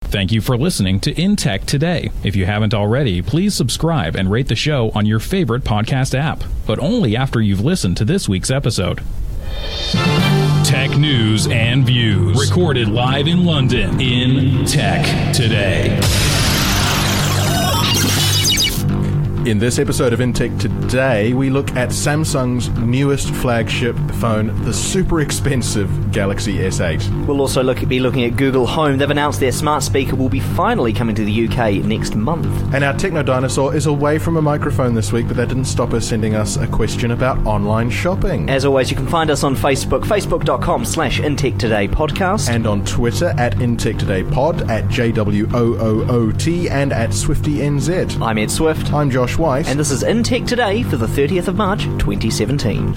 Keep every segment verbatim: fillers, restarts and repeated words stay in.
Thank you for listening to In Tech Today. If you haven't already, please subscribe and rate the show on your favorite podcast app, but only after you've listened to this week's episode. Tech news and views. Recorded live in London. In Tech Today. In this episode of In Tech Today, we look at Samsung's newest flagship phone, the super expensive Galaxy S eight. We'll also look at, be looking at Google Home. They've announced their smart speaker will be finally coming to the U K next month. And our Techno Dinosaur is away from a microphone this week, but that didn't stop her sending us a question about online shopping. As always, you can find us on Facebook, facebook.com slash InTechToday podcast. And on Twitter at InTechTodayPod, at J W O O O T, and at SwiftyNZ. I'm Ed Swift. I'm Josh White. And this is In Tech Today for the thirtieth of March, twenty seventeen.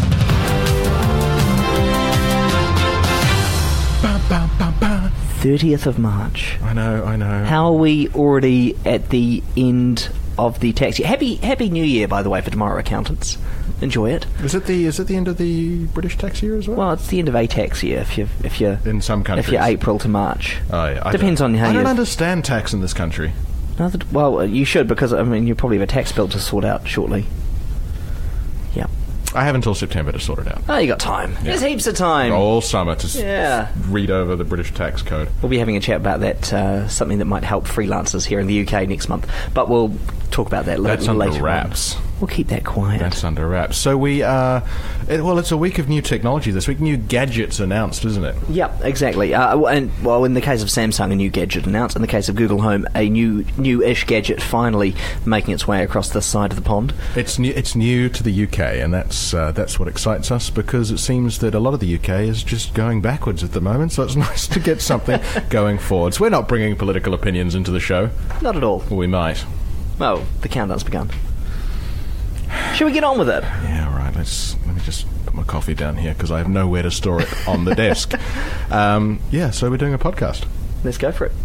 Ba, ba, ba, ba. thirtieth of March. I know, I know. How are we already at the end of the tax year? Happy Happy New Year, by the way, for tomorrow, accountants. Enjoy it. Is it the is it the end of the British tax year as well? Well, it's the end of a tax year if you if you in some countries. If you're April to March. Oh, yeah, I Depends on how I you. don't understand tax in this country. No, that, well, you should, because I mean you probably have a tax bill to sort out shortly. Yeah. I have until September to sort it out. Oh, you got time. Yeah. There's heaps of time. All summer to yeah. s- read over the British tax code. We'll be having a chat about that, uh, something that might help freelancers here in the U K next month. But we'll talk about that That's later. under later wraps. On. We'll keep that quiet. That's under wraps. So we, uh, it, well, it's a week of new technology this week. New gadgets announced, isn't it? Yep, exactly. Uh, and well, in the case of Samsung, a new gadget announced. In the case of Google Home, a new, new-ish gadget finally making its way across this side of the pond. It's new. It's new to the U K, and that's uh, that's what excites us, because it seems that a lot of the U K is just going backwards at the moment. So it's nice to get something going forwards. We're not bringing political opinions into the show. Not at all. Well, we might. Oh, the countdown's begun. Shall we get on with it? Yeah, right. Let's let me just put my coffee down here because I have nowhere to store it on the desk. Um, yeah, so we're doing a podcast. Let's go for it.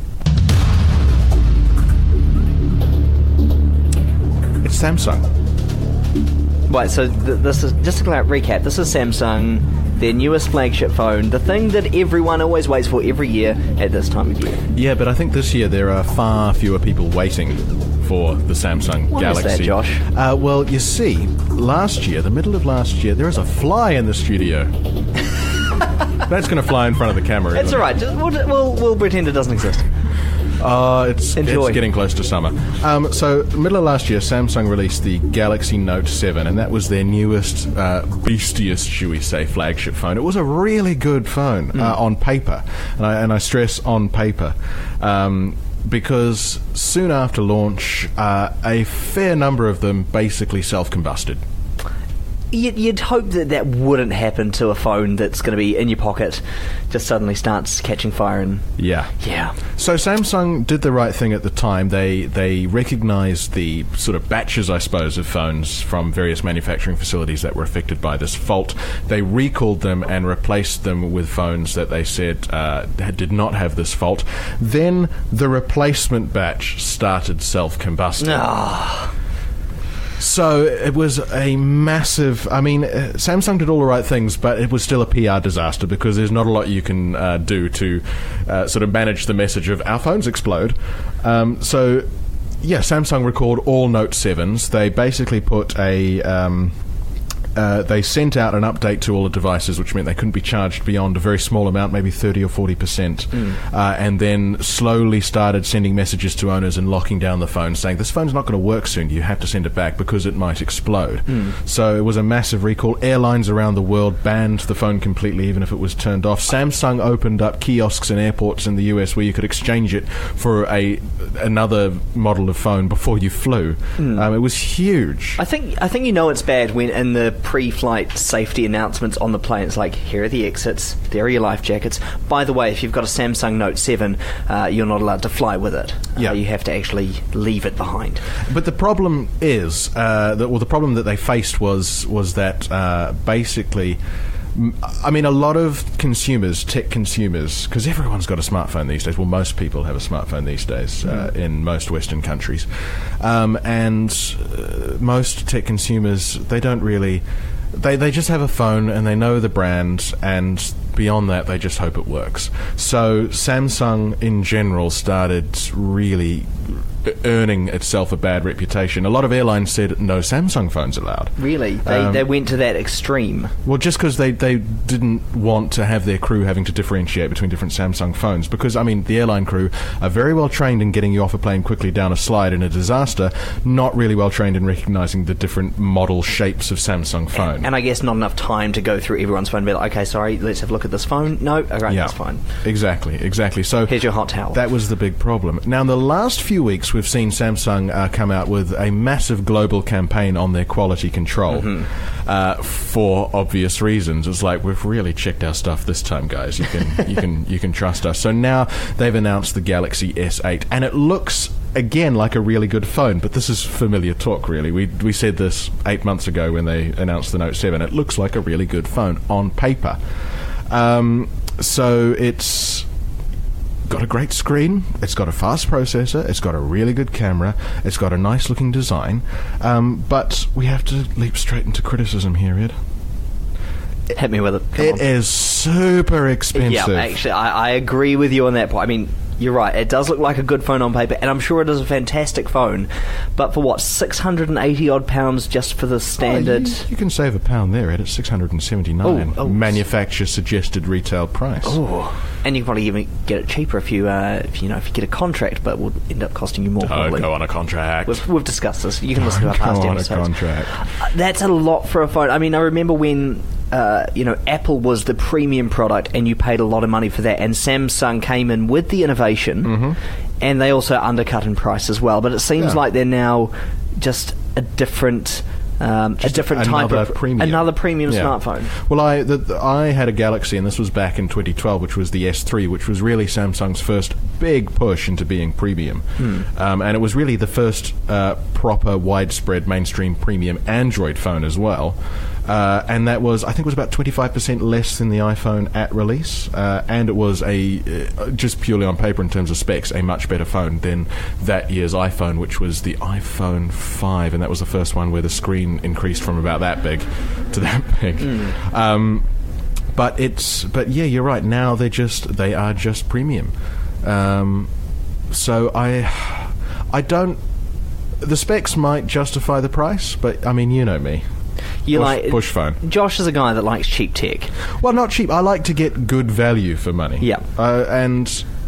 It's Samsung. Right, so th- this is just a recap. This is Samsung, their newest flagship phone, the thing that everyone always waits for every year at this time of year. Yeah, but I think this year there are far fewer people waiting for the Samsung Why Galaxy. is that, Josh? Uh, well, you see, last year, the middle of last year, there was a fly in the studio. That's going to fly in front of the camera. It's all right. Just, we'll, we'll, we'll pretend it doesn't exist. Uh, it's, Enjoy. it's getting close to summer. Um, so, middle of last year, Samsung released the Galaxy Note seven, and that was their newest, uh, beastiest, should we say, flagship phone. It was a really good phone mm. uh, on paper, and I, and I stress on paper, um, because soon after launch, uh, a fair number of them basically self-combusted. You'd, you'd hope that that wouldn't happen to a phone that's going to be in your pocket, just suddenly starts catching fire and... Yeah. Yeah. So Samsung did the right thing at the time. They they recognised the sort of batches, I suppose, of phones from various manufacturing facilities that were affected by this fault. They recalled them and replaced them with phones that they said uh, did not have this fault. Then the replacement batch started self-combusting. Ah. So it was a massive... I mean, uh, Samsung did all the right things, but it was still a P R disaster because there's not a lot you can uh, do to uh, sort of manage the message of our phones explode. Um, so, yeah, Samsung recalled all Note sevens. They basically put a... Um, Uh, they sent out an update to all the devices, which meant they couldn't be charged beyond a very small amount, maybe thirty or forty percent, mm. uh, and then slowly started sending messages to owners and locking down the phone, saying, this phone's not going to work soon, you have to send it back because it might explode. Mm. So it was a massive recall. Airlines around the world banned the phone completely, even if it was turned off. Samsung opened up kiosks in airports in the U S where you could exchange it for a another model of phone before you flew. Mm. Um, it was huge. I think I think you know it's bad when in the pre-flight safety announcements on the plane it's like, here are the exits, there are your life jackets. By the way, if you've got a Samsung Note seven, uh, you're not allowed to fly with it. Yeah. Uh, you have to actually leave it behind. But the problem is, uh, that, well, the problem that they faced was was that uh, basically, I mean, a lot of consumers, tech consumers, because everyone's got a smartphone these days. Well, most people have a smartphone these days uh, mm. in most Western countries. Um, and uh, most tech consumers, they don't really They they just have a phone and they know the brand, and beyond that, they just hope it works. So Samsung, in general, started really earning itself a bad reputation. A lot of airlines said no Samsung phones allowed. Really? They, Um, they went to that extreme. Well, just because they, they didn't want to have their crew having to differentiate between different Samsung phones. Because, I mean, the airline crew are very well trained in getting you off a plane quickly down a slide in a disaster, not really well trained in recognising the different model shapes of Samsung phone. And I guess not enough time to go through everyone's phone and be like, okay, sorry, let's have a look at this phone. No, okay, Yeah, that's fine. Exactly, exactly. So Here's your hot towel. That was the big problem. Now, in the last few weeks, we've seen Samsung uh, come out with a massive global campaign on their quality control Mm-hmm. uh, for obvious reasons. It's like, we've really checked our stuff this time, guys. You can you can you can trust us. So now they've announced the Galaxy S eight, and it looks again like a really good phone. But this is familiar talk, really. We we said this eight months ago when they announced the Note seven. It looks like a really good phone on paper. Um, so it's got a great screen, it's got a fast processor, it's got a really good camera, it's got a nice looking design, um, but we have to leap straight into criticism here, Ed. Hit me with it. Come It on. is super expensive. Yeah, actually, I, I agree with you on that point. I mean, you're right. It does look like a good phone on paper, and I'm sure it is a fantastic phone. But for what, six hundred and eighty odd pounds just for the standard? Oh, you, you can save a pound there, Ed. It's six hundred and seventy-nine. Oh, oh. Manufacturer suggested retail price. Oh, and you can probably even get it cheaper if you, uh, if you know, if you get a contract, but it will end up costing you more. Don't probably. go on a contract. We've, we've discussed this. You can listen to our Don't past go on a episodes. contract. Uh, That's a lot for a phone. I mean, I remember when. Uh, you know, Apple was the premium product and you paid a lot of money for that, and Samsung came in with the innovation, Mm-hmm. and they also undercut in price as well. But it seems Yeah. like they're now just a different um, a Just different type another of premium. another premium Yeah. smartphone. Well, I the, the- I had a Galaxy, and this was back in twenty twelve, which was the S three, which was really Samsung's first big push into being premium. Um, and it was really the first uh, proper, widespread, mainstream premium Android phone as well. Uh, and that was, I think it was about twenty-five percent less than the iPhone at release. Uh, and it was, a uh, just purely on paper in terms of specs, a much better phone than that year's iPhone, which was the iPhone five. And that was the first one where the screen increased from about that big to that big. Um, but it's, but yeah, you're right. Now they're just, they are just premium. Um, so I, I don't, the specs might justify the price, but I mean, you know me. You Bush, like Bush phone. Josh is a guy that likes cheap tech. Well, not cheap. I like to get good value for money. Yeah. Uh, and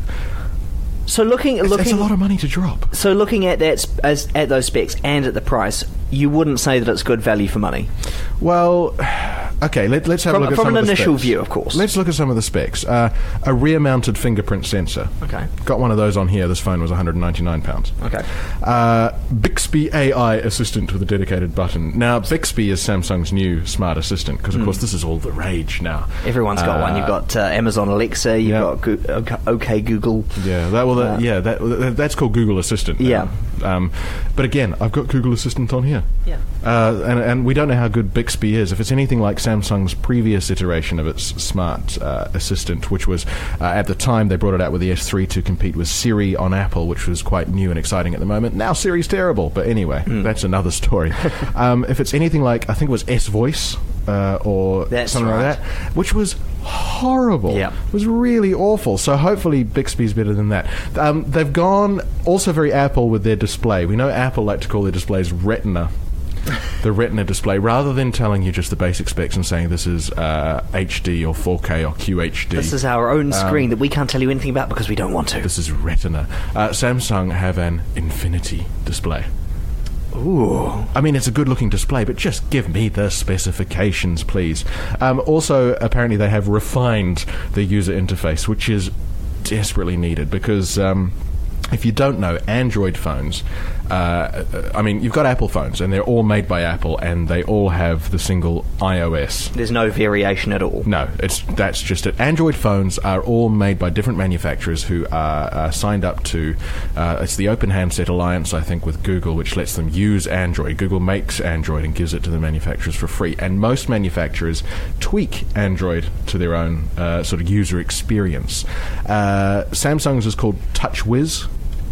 So looking it's, looking it's a lot of money to drop. so looking at that sp- as, at those specs and at the price, you wouldn't say that it's good value for money. Well, okay, let, let's have From- a look at from some an of the initial specs. view, of course. Let's look at some of the specs. Uh, a rear-mounted fingerprint sensor. Okay. Got one of those on here. This phone was one hundred ninety-nine pounds. Okay. Uh, Bixby A I assistant with a dedicated button. Now, Bixby is Samsung's new smart assistant because, of Hmm. course, this is all the rage now. Everyone's got Uh, one. You've got uh, Amazon Alexa. You've yeah. got Go- OK, OK Google. Yeah, that well, that, Uh, yeah, that, that that's called Google Assistant. now. Yeah. Um, but again, I've got Google Assistant on here. Yeah. Uh, and, and we don't know how good Bixby is. If it's anything like Samsung's previous iteration of its smart uh, assistant, which was uh, at the time they brought it out with the S three to compete with Siri on Apple, which was quite new and exciting at the moment. Now Siri's terrible, but anyway, Hmm. that's another story. um, if it's anything like, I think it was S Voice uh, or That's something right. like that, which was horrible. Yeah. It was really awful. So hopefully Bixby's better than that. Um, they've gone also very Apple with their display. We know Apple like to call their displays Retina. The Retina display, rather than telling you just the basic specs and saying this is uh, H D or four K or Q H D. This is our own screen that we can't tell you anything about because we don't want to. This is Retina. Uh, Samsung have an Infinity display. Ooh. I mean, it's a good-looking display, but just give me the specifications, please. Um, also, apparently they have refined the user interface, which is desperately needed because... Um, if you don't know, Android phones, uh, I mean, you've got Apple phones, and they're all made by Apple, and they all have the single iOS. There's no variation at all. No, it's that's just it. Android phones are all made by different manufacturers who are uh, signed up to, uh, it's the Open Handset Alliance, I think, with Google, which lets them use Android. Google makes Android and gives it to the manufacturers for free, and most manufacturers tweak Android to their own uh, sort of user experience. Uh, Samsung's is called TouchWiz.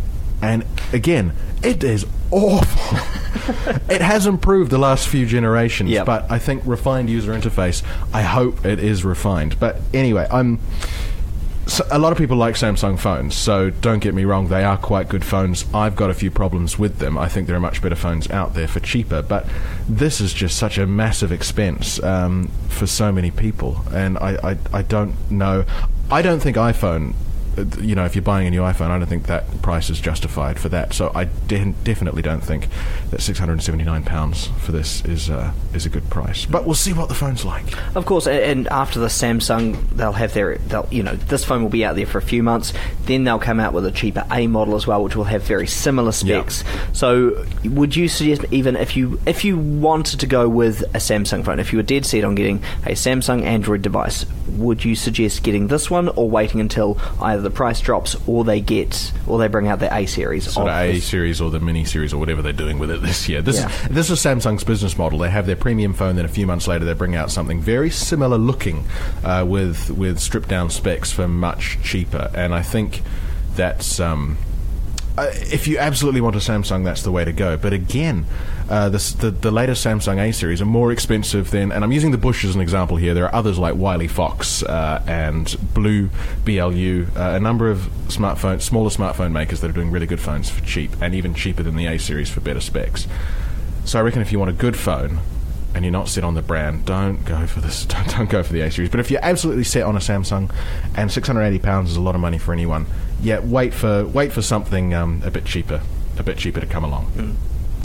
And again, it is awful. It has improved the last few generations, yep. but I think refined user interface, I hope it is refined. But anyway, I'm... So a lot of people like Samsung phones, so don't get me wrong, they are quite good phones. I've got a few problems with them. I think there are much better phones out there for cheaper, but this is just such a massive expense um, for so many people, and I, I, I don't know. I don't think iPhone, you know, if you're buying a new iPhone, I don't think that price is justified for that. So I de- definitely don't think that six hundred seventy-nine pounds for this is uh, is a good price. But we'll see what the phone's like. Of course, and after the Samsung, they'll have their, they'll, you know, this phone will be out there for a few months. Then they'll come out with a cheaper A model as well, which will have very similar specs. Yep. So would you suggest, even if you if you wanted to go with a Samsung phone, if you were dead set on getting a Samsung Android device, would you suggest getting this one or waiting until either the price drops or they get or they bring out the A series, sort of A this. series or the mini series or whatever they're doing with it this year? This yeah. is this is Samsung's business model. They have their premium phone, then a few months later they bring out something very similar looking uh, with with stripped down specs for much cheaper. And I think that's um, uh, if you absolutely want a Samsung, that's the way to go. But again, uh, this, the the latest Samsung A series are more expensive than, and I'm using the Bush as an example here. There are others like Wiley Fox uh, and Blue B L U, uh, a number of smartphone, smaller smartphone makers that are doing really good phones for cheap, and even cheaper than the A series for better specs. So I reckon if you want a good phone and you're not set on the brand, don't go for this. Don't, don't go for the A series. But if you're absolutely set on a Samsung, and six hundred eighty pounds is a lot of money for anyone, yeah, wait for wait for something um, a bit cheaper, a bit cheaper to come along. Mm.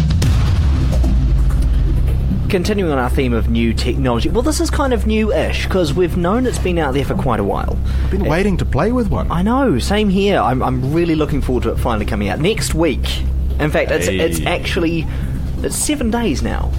Continuing on our theme of new technology, well, this is kind of new-ish because we've known it's been out there for quite a while. I've been waiting to play with one. I know, same here. I'm, I'm really looking forward to it finally coming out next week. In fact, it's hey. it's actually it's seven days now.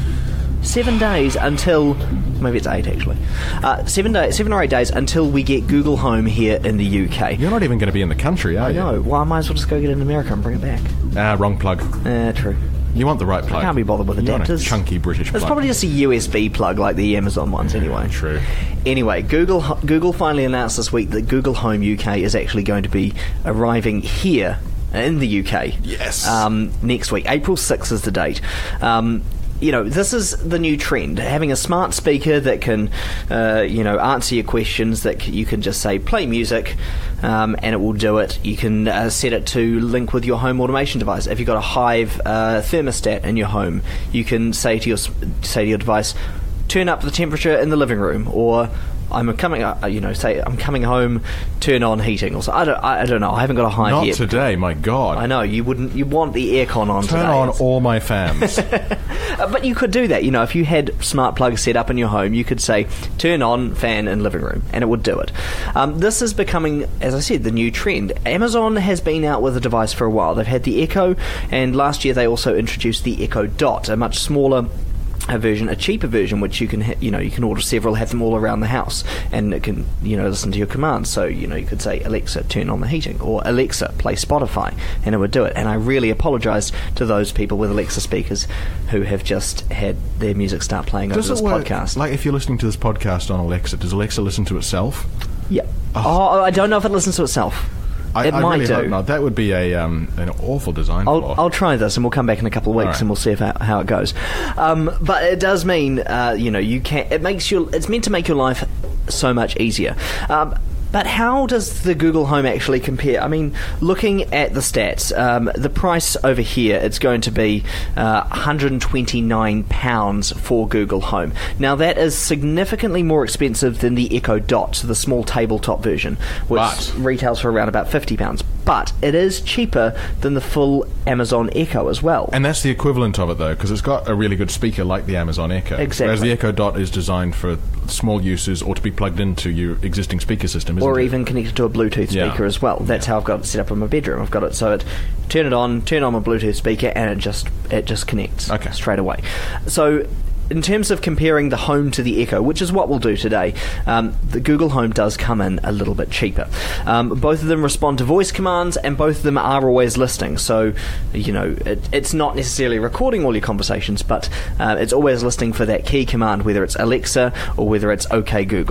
Seven days until maybe it's eight actually. Uh, seven days, seven or eight days until we get Google Home here in the U K. You're not even going to be in the country, are I you? know. Well, I might as well just go get it in America and bring it back. Ah, wrong plug. Uh, true. You want the right plug. I can't be bothered with you adapters. Want a chunky British plug. It's probably just a U S B plug like the Amazon ones anyway. True. Anyway, Google Google finally announced this week that Google Home U K is actually going to be arriving here in the U K. Yes. Um, next week. April sixth is the date. Um, You know, this is the new trend. Having a smart speaker that can, uh, you know, answer your questions, that c- you can just say, play music, um, and it will do it. You can uh, set it to link with your home automation device. If you've got a Hive uh, thermostat in your home, you can say to your say to your device, turn up the temperature in the living room, or I'm coming, uh, you know, say I'm coming home, turn on heating, or so. I don't, I, I don't know. I haven't got a Hive Not yet. today, my God. I know you wouldn't. You want the aircon on. Turn today. on It's- all my fans. Uh, but you could do that, you know, if you had smart plugs set up in your home, you could say, turn on fan in living room, and it would do it. Um, this is becoming, as I said, the new trend. Amazon has been out with a device for a while. They've had the Echo, and last year they also introduced the Echo Dot, a much smaller a version, a cheaper version, which you can, ha- you know, you can order several, have them all around the house, and it can, you know, listen to your commands. So, you know, you could say, Alexa, turn on the heating, or Alexa, play Spotify, and it would do it. And I really apologise to those people with Alexa speakers who have just had their music start playing Does over it this work? podcast. Like, if you're listening to this podcast on Alexa, does Alexa listen to itself? Yeah. Oh. oh, I don't know if it listens to itself. I, it I might really do. hope not. That would be a um, an awful design I'll, flaw. I'll try this, and we'll come back in a couple of weeks, Right. and we'll see if how, how it goes. Um, but it does mean, uh, you know, you can. It makes your. It's meant to make your life so much easier. Um, But how does the Google Home actually compare? I mean, looking at the stats, um, the price over here, it's going to be uh, one hundred twenty-nine pounds for Google Home. Now, that is significantly more expensive than the Echo Dot, the small tabletop version, which But- retails for around about fifty pounds. But it is cheaper than the full Amazon Echo as well. And that's the equivalent of it, though, because it's got a really good speaker like the Amazon Echo. Exactly. Whereas the Echo Dot is designed for small uses or to be plugged into your existing speaker system, isn't Or it? even connected to a Bluetooth Yeah. speaker as well. That's how I've got it set up in my bedroom. I've got it so it turn it on, turn on my Bluetooth speaker, and it just it just connects Okay. straight away. So, in terms of comparing the Home to the Echo, which is what we'll do today, um, the Google Home does come in a little bit cheaper. Um, both of them respond to voice commands, and both of them are always listening. So, you know, it, it's not necessarily recording all your conversations, but uh, it's always listening for that key command, whether it's Alexa or whether it's OK Google.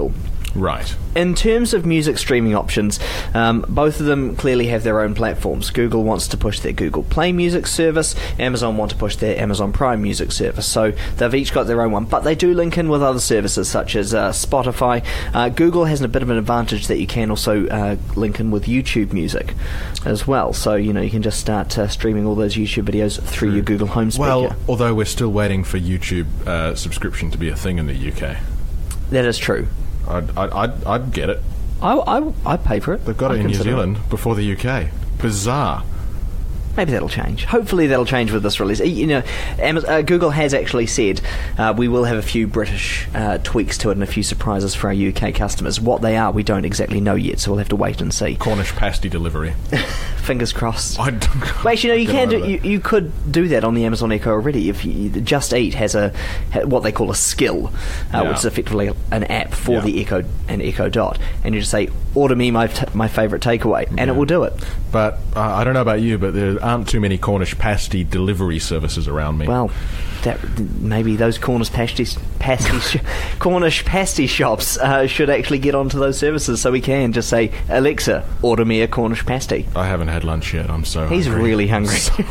Right. In terms of music streaming options, um, both of them clearly have their own platforms. Google wants to push their Google Play Music service. Amazon want to push their Amazon Prime Music service. So they've each got their own one, but they do link in with other services such as uh, Spotify. Uh, Google has a bit of an advantage that you can also uh, link in with YouTube Music as well. So, you know, you can just start uh, streaming all those YouTube videos through True. your Google Home speaker. Well, although we're still waiting for YouTube uh, subscription to be a thing in the U K. That is true. I'd, I'd, I'd, I'd get it. I, I, I'd pay for it. They've got I'd it in New consider Zealand before the U K. Bizarre. Maybe that'll change. Hopefully that'll change with this release. You know, Amazon, uh, Google has actually said uh, we will have a few British uh, tweaks to it and a few surprises for our U K customers. What they are, we don't exactly know yet, so we'll have to wait and see. Cornish pasty delivery. Fingers crossed. I don't, well, actually, no, you get can do. over You, you could do that on the Amazon Echo already. If you, Just Eat has a ha, what they call a skill, uh, Yeah. which is effectively an app for Yeah. the Echo and Echo Dot, and you just say, "Order me my t- my favourite takeaway," and Yeah. it will do it. But uh, I don't know about you, but there aren't too many Cornish pasty delivery services around me. Well, that maybe those Cornish pasty, pasty sh- Cornish pasty shops uh, should actually get onto those services, so we can just say, "Alexa, order me a Cornish pasty." I haven't had lunch yet. I'm so He's hungry. really hungry. So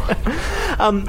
um,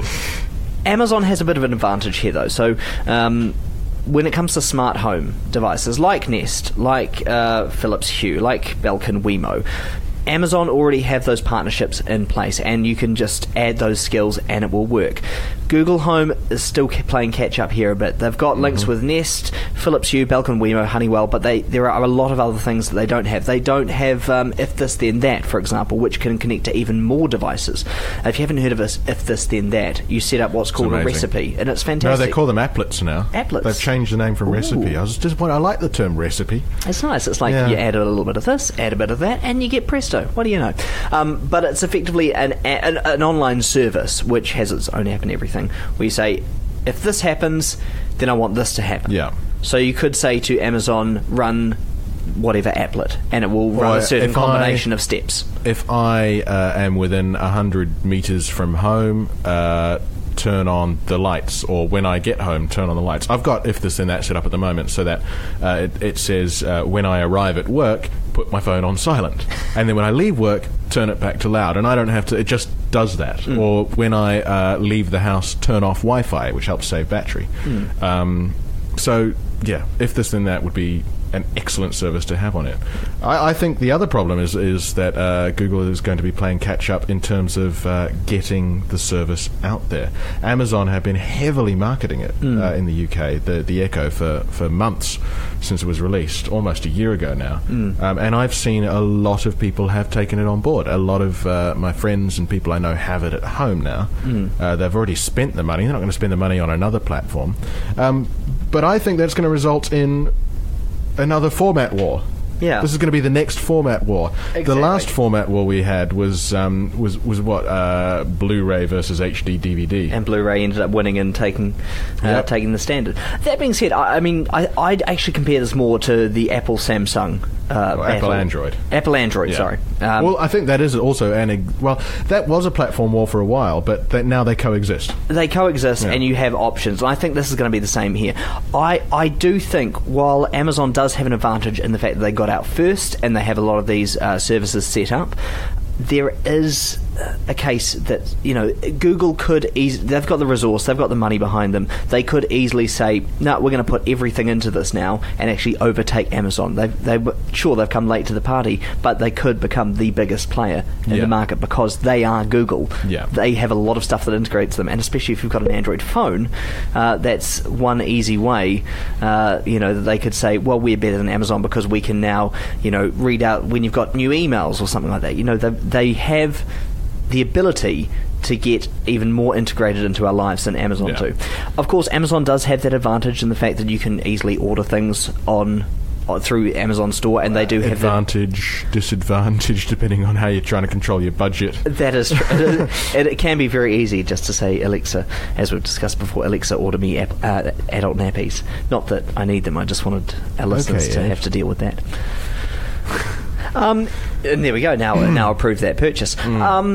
Amazon has a bit of an advantage here, though. So, um, when it comes to smart home devices like Nest, like uh, Philips Hue, like Belkin Wemo, Amazon already have those partnerships in place, and you can just add those skills and it will work. Google Home is still playing catch up here a bit. They've got mm-hmm. links with Nest, Philips Hue, Belkin Wemo, Honeywell, but they there are a lot of other things that they don't have. They don't have um, If This Then That, for example, which can connect to even more devices. If you haven't heard of this, If This Then That, you set up what's It's called amazing. a recipe, and it's fantastic. No, they call them applets now. Applets. They've changed the name from Ooh. recipe. I was disappointed. I like the term recipe. It's nice. It's like Yeah. you add a little bit of this, add a bit of that, and you get presto. What do you know? Um, but it's effectively an, an an online service which has its own app and everything, where you say, if this happens, then I want this to happen. Yeah. So you could say to Amazon, run whatever applet, and it will run Well, a certain if combination I- of steps. If I uh, am within one hundred metres from home, uh, turn on the lights, or when I get home, turn on the lights. I've got If This Then That set up at the moment, so that uh, it, it says uh, when I arrive at work, put my phone on silent, and then when I leave work, turn it back to loud, and I don't have to, it just does that. Mm. Or when I uh, leave the house, turn off Wi-Fi, which helps save battery. Mm. Um, so yeah, If This Then That would be an excellent service to have on it. I, I think the other problem is is that uh, Google is going to be playing catch up in terms of uh, getting the service out there. Amazon have been heavily marketing it mm. uh, in the U K, the the Echo, for, for months since it was released, almost a year ago now. Mm. Um, and I've seen a lot of people have taken it on board. A lot of uh, my friends and people I know have it at home now. Mm. Uh, they've already spent the money. They're not going to spend the money on another platform. Um, but I think that's going to result in another format war. Yeah. This is going to be the next format war. Exactly. The last format war we had was um, was was what uh, Blu-ray versus H D D V D. And Blu-ray ended up winning and taking uh, Yep. taking the standard. That being said, I, I mean, I, I'd actually compare this more to the Apple Samsung. Uh, Or Apple battle. Android. Apple Android, Yeah. sorry. Um, well, I think that is also an ex- well, that was a platform war for a while, but that now they coexist. They coexist, Yeah. and you have options. And I think this is going to be the same here. I, I do think while Amazon does have an advantage in the fact that they got out first and they have a lot of these uh, services set up, there is a case that, you know, Google could eas- they've got the resource, they've got the money behind them. They could easily say, no, we're going to put everything into this now and actually overtake Amazon. They they sure they've come late to the party, but they could become the biggest player in Yeah. the market because they are Google. Yeah. They have a lot of stuff that integrates them, and especially if you've got an Android phone, uh, that's one easy way, uh, you know, that they could say, well, we're better than Amazon because we can now, you know, read out when you've got new emails or something like that. You know, they, they have the ability to get even more integrated into our lives than Amazon Yeah. do. Of course, Amazon does have that advantage in the fact that you can easily order things on uh, through Amazon Store, and they do have that. Advantage, disadvantage, depending on how you're trying to control your budget. That is true. it, it can be very easy just to say, Alexa, as we've discussed before, Alexa, order me ap- uh, adult nappies. Not that I need them, I just wanted our listeners Okay, to Ed. have to deal with that. Um, and there we go. Now, now approve that purchase. Um,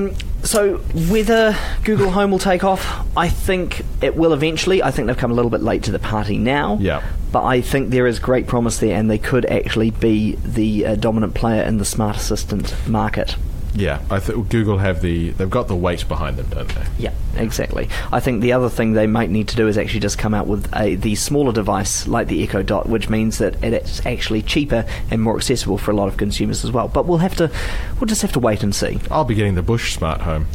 So whether Google Home will take off, I think it will eventually. I think they've come a little bit late to the party now. Yeah. But I think there is great promise there, and they could actually be the uh, dominant player in the smart assistant market. Yeah, I think Google have the they've got the weight behind them, don't they? Yeah, exactly. I think the other thing they might need to do is actually just come out with a the smaller device like the Echo Dot, which means that it's actually cheaper and more accessible for a lot of consumers as well. But we'll have to, we'll just have to wait and see. I'll be getting the Bush Smart Home.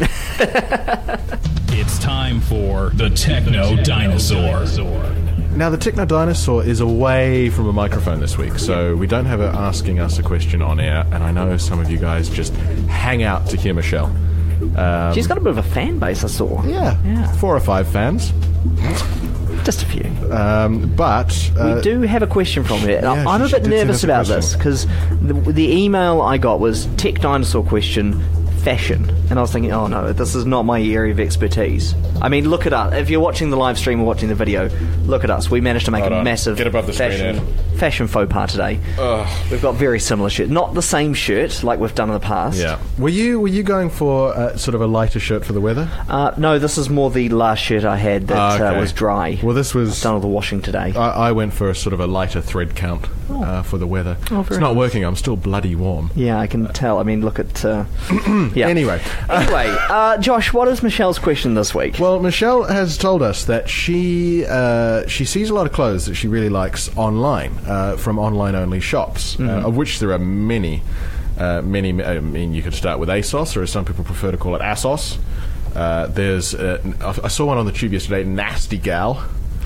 It's time for the Techno Dinosaur. Now, the Techno Dinosaur is away from a microphone this week, so we don't have her asking us a question on air, and I know some of you guys just hang out to hear Michelle. Um, She's got a bit of a fan base, I saw. yeah, Yeah. four or five fans. Just a few. Um, but... Uh, We do have a question from her. yeah, I'm a she bit did send nervous us a about question. this, because the, the email I got was Tech Dinosaur question, fashion. And I was thinking, oh no, this is not my area of expertise. I mean, look at us. If you're watching the live stream or watching the video, look at us. We managed to make Hold a on. massive Get above the screen, fashion, Ed. fashion faux pas today. Ugh. We've got very similar shirts. Not the same shirt like we've done in the past. Yeah. Were you were you going for uh, sort of a lighter shirt for the weather? Uh, no, this is more the last shirt I had that Ah, okay. uh, was dry. Well, this was... I've done all the washing today. I, I went for a sort of a lighter thread count uh, for the weather. Oh, it's very not nice. working. I'm still bloody warm. Yeah, I can tell. I mean, look at... Uh, yeah. Anyway. Anyway, uh, Josh, what is Michelle's question this week? Well, Michelle has told us that she uh, she sees a lot of clothes that she really likes online uh, from online-only shops, uh, of which there are many. Uh, many. I mean, you could start with ASOS, or as some people prefer to call it, ASOS. Uh, there's uh, I saw one on the tube yesterday, Nasty Gal.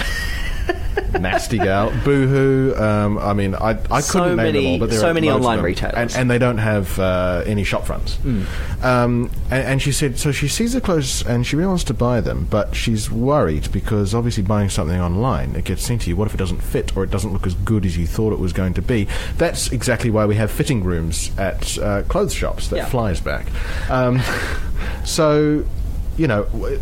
Nasty Gal, Boohoo. Um, I mean, I, I couldn't So name many- them all, but there so are many loads of online them. retailers. and, and they don't have uh, any shop fronts. Um, and, and she said, so she sees the clothes and she really wants to buy them, but she's worried because obviously buying something online, it gets sent to you. What if it doesn't fit or it doesn't look as good as you thought it was going to be? That's exactly why we have fitting rooms at uh, clothes shops that Yeah. flies back. Um, so, you know. W-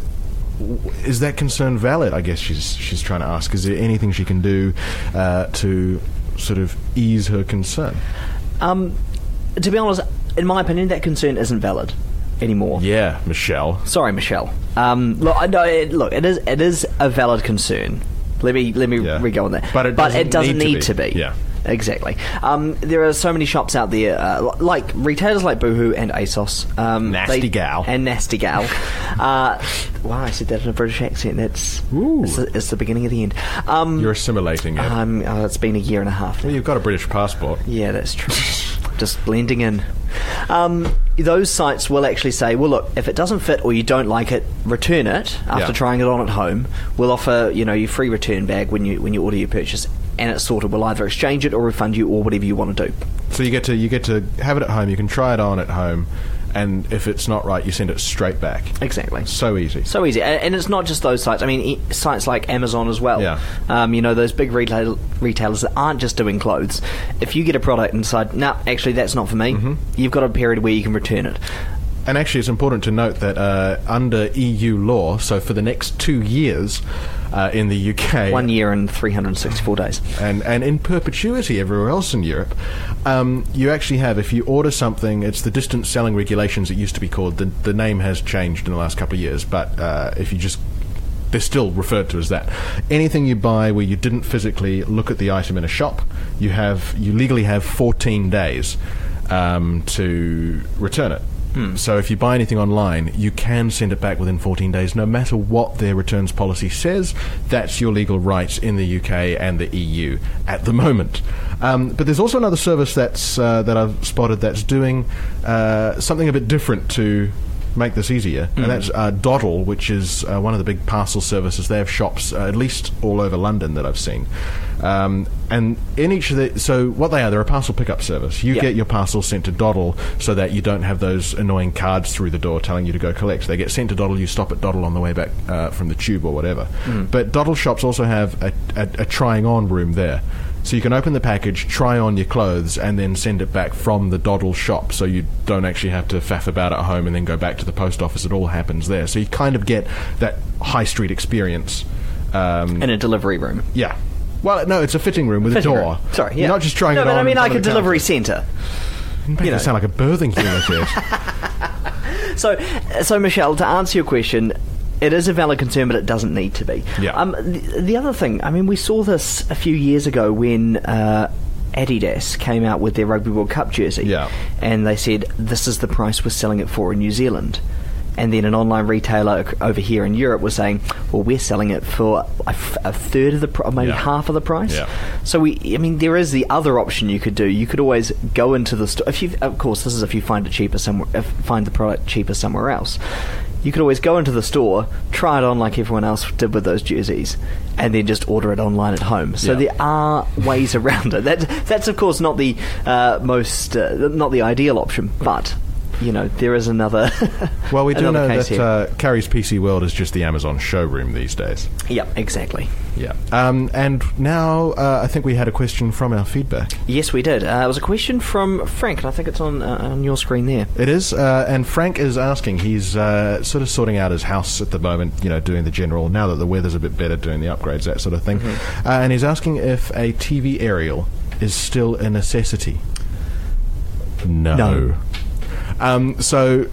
Is that concern valid? I guess she's she's trying to ask. Is there anything she can do uh, to sort of ease her concern? Um, to be honest, in my opinion, that concern isn't valid anymore. Yeah, Michelle. Sorry, Michelle. Um, look, I know. It, look, it is it is a valid concern. Let me let me Yeah. re-go on that. But it doesn't doesn't need need, to to be. be. Yeah. Exactly. Um, there are so many shops out there, uh, li- like retailers like Boohoo and ASOS. Um, Nasty they- Gal. And Nasty Gal. uh, wow, I said that in a British accent. That's Ooh. it's the, it's the beginning of the end. Um, You're assimilating it. um, oh, it's been a year and a half now. Well, you've got a British passport. Yeah, that's true. Just blending in. Um, those sites will actually say, well, look, if it doesn't fit or you don't like it, return it after Yeah. trying it on at home. We'll offer, you know, your free return bag when you when you order your purchase, and it's sorted. We'll either exchange it or refund you or whatever you want to do. So you get to you get to have it at home. You can try it on at home, and if it's not right, you send it straight back. Exactly. So easy. So easy, and, and it's not just those sites. I mean, e- sites like Amazon as well. Yeah. Um, you know, those big retail- retailers that aren't just doing clothes. If you get a product and decide, nah, actually that's not for me, Mm-hmm. you've got a period where you can return it. And actually, it's important to note that uh, under E U law, so for the next two years uh, in the U K, One year and three hundred sixty-four days. and and in perpetuity everywhere else in Europe, um, you actually have, if you order something, it's the distance selling regulations it used to be called. The, the name has changed in the last couple of years, but uh, if you just they're still referred to as that. Anything you buy where you didn't physically look at the item in a shop, you have you legally have fourteen days um, to return it. So if you buy anything online, you can send it back within fourteen days, no matter what their returns policy says. That's your legal right in the U K and the E U at the moment. Um, but there's also another service that's uh, that I've spotted that's doing uh, something a bit different to make this easier, and that's uh, Doddle, which is uh, one of the big parcel services. They have shops uh, at least all over London that I've seen. Um, and in each of the... So what they are, they're a parcel pickup service. You Yeah. get your parcel sent to Doddle so that you don't have those annoying cards through the door telling you to go collect. They get sent to Doddle, you stop at Doddle on the way back uh, from the tube or whatever. But Doddle shops also have a, a, a trying-on room there. So you can open the package, try on your clothes, and then send it back from the Doddle shop, so you don't actually have to faff about at home and then go back to the post office. It all happens there. So you kind of get that high street experience. Um, In a delivery room. yeah. Well, no, it's a fitting room with Fitting a door. room. Sorry, yeah. You're not just trying no, it but on. I mean, in like front a of the delivery counter. centre. You make you it know. sound like a birthing unit. So, so Michelle, to answer your question, it is a valid concern, but it doesn't need to be. Yeah. Um, the, the other thing, I mean, we saw this a few years ago when uh, Adidas came out with their Rugby World Cup jersey. Yeah. And they said, this is the price we're selling it for in New Zealand. And then an online retailer over here in Europe was saying, well, we're selling it for a, f- a third of the price, maybe Yeah. half of the price. Yeah. So, we, I mean, there is the other option you could do. You could always go into the store. If you, of course, this is if you find it cheaper somewhere, if find the product cheaper somewhere else. You could always go into the store, try it on like everyone else did with those jerseys, and then just order it online at home. So Yeah. there are ways around it. That, that's, of course, not the uh, most, uh, not the ideal option, but... You know, there is another. Well, we do another know case that here. uh, Carrie's P C World is just the Amazon showroom these days. Yeah, exactly. Yeah. Um, and now uh, I think we had a question from our feedback. Yes, we did. Uh, it was a question from Frank, and I think it's on uh, on your screen there. It is, uh, and Frank is asking, he's uh, sort of sorting out his house at the moment, you know, doing the general, now that the weather's a bit better, doing the upgrades, that sort of thing. Mm-hmm. Uh, and he's asking if a T V aerial is still a necessity. No. No. Um, so,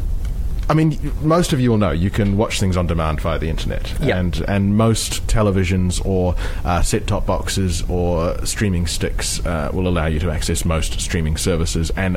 I mean, most of you will know you can watch things on demand via the internet, Yep. and and most televisions or uh, set-top boxes or streaming sticks uh, will allow you to access most streaming services. And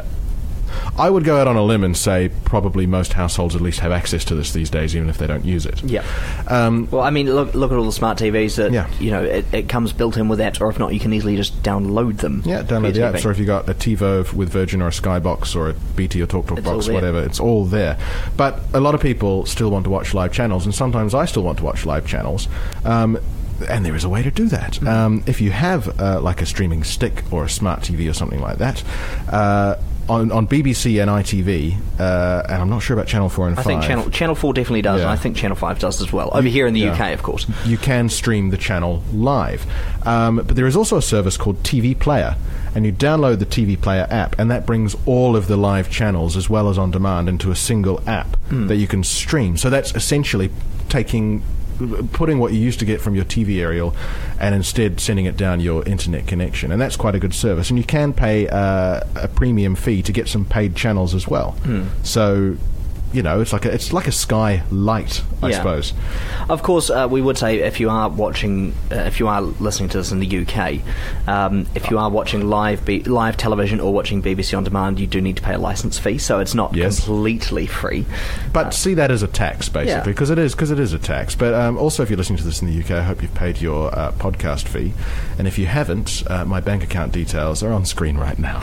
I would go out on a limb and say probably most households at least have access to this these days, even if they don't use it. Yeah. Um, Well, I mean, look look at all the smart T Vs that, Yeah. you know, it, it comes built in with apps, or if not, you can easily just download them. Yeah, for download the your T V. apps, or if you've got a TiVo with Virgin or a Skybox or a B T or TalkTalk It's all box, there. whatever, it's all there. But a lot of people still want to watch live channels, and sometimes I still want to watch live channels. Um, and there is a way to do that. Mm-hmm. Um, if you have uh, like a streaming stick or a smart T V or something like that, uh, on, on B B C and I T V, uh, and I'm not sure about Channel four and I five. think Channel Channel four definitely does, Yeah. and I think Channel five does as well. Over here in the Yeah. U K, of course. You can stream the channel live. Um, but there is also a service called T V Player, and you download the T V Player app, and that brings all of the live channels as well as on demand into a single app that you can stream. So that's essentially taking... putting what you used to get from your T V aerial and instead sending it down your internet connection, and that's quite a good service. And you can pay uh, a premium fee to get some paid channels as well. So, you know, it's like a, it's like a Sky Lite, I Yeah. suppose. Of course, uh, we would say if you are watching, uh, if you are listening to this in the U K, um, if you are watching live B- live television or watching B B C On Demand, you do need to pay a license fee, so it's not Yes. completely free. But see that as a tax, Yeah. basically, because it is because it is a tax. But um, also, if you're listening to this in the U K, I hope you've paid your uh, podcast fee. And if you haven't, uh, my bank account details are on screen right now.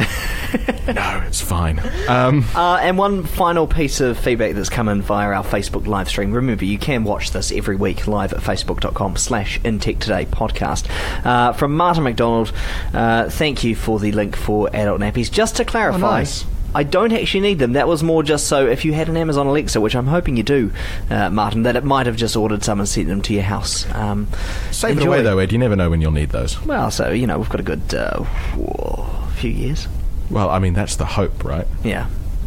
No, it's fine. Um, Uh, and one final piece of feedback that's come in via our Facebook live stream. Remember, you can watch this every week live at facebook.com slash InTech Today podcast. Uh, from Martin McDonald, uh, thank you for the link for adult nappies. Just to clarify, Oh, nice. I don't actually need them. That was more just so if you had an Amazon Alexa, which I'm hoping you do, uh, Martin, that it might have just ordered some and sent them to your house. Um, save it enjoy. away, though, Ed. You never know when you'll need those. Well, so, you know, we've got a good uh, whoa, few years. Well, I mean, that's the hope, right? Yeah.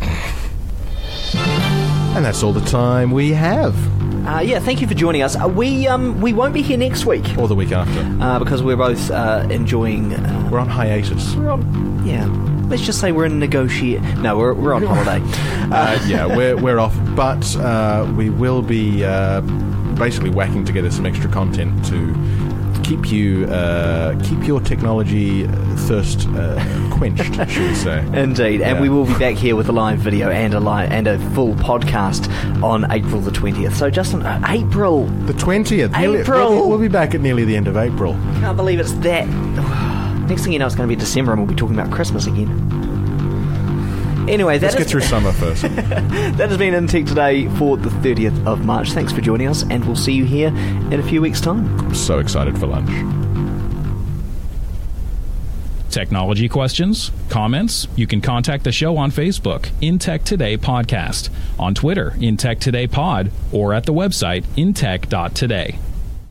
And that's all the time we have. Uh, yeah, thank you for joining us. Uh, we um we won't be here next week Or the week after. uh, because we're both uh, enjoying. Uh, We're on hiatus. we're on, yeah, let's just say we're in negotiate. No, we're we're on holiday. Uh, yeah, we're, we're off. But uh, we will be uh, basically whacking together some extra content to keep you uh, keep your technology thirst uh, quenched, should we say? Indeed, and Yeah. we will be back here with a live video and a live and a full podcast on April the twentieth. So, Justin, uh, April. The twentieth. Nearly- April. We'll, we'll be back at nearly the end of April. Can't believe it's that. Next thing you know, it's going to be December, and we'll be talking about Christmas again. Anyway, that Let's get is- through summer first. That has been InTech Today for the thirtieth of March. Thanks for joining us, and we'll see you here in a few weeks' time. I'm so excited for lunch. Technology questions? Comments? You can contact the show on Facebook, InTech Today Podcast, on Twitter, InTech Today Pod, or at the website, intech dot today.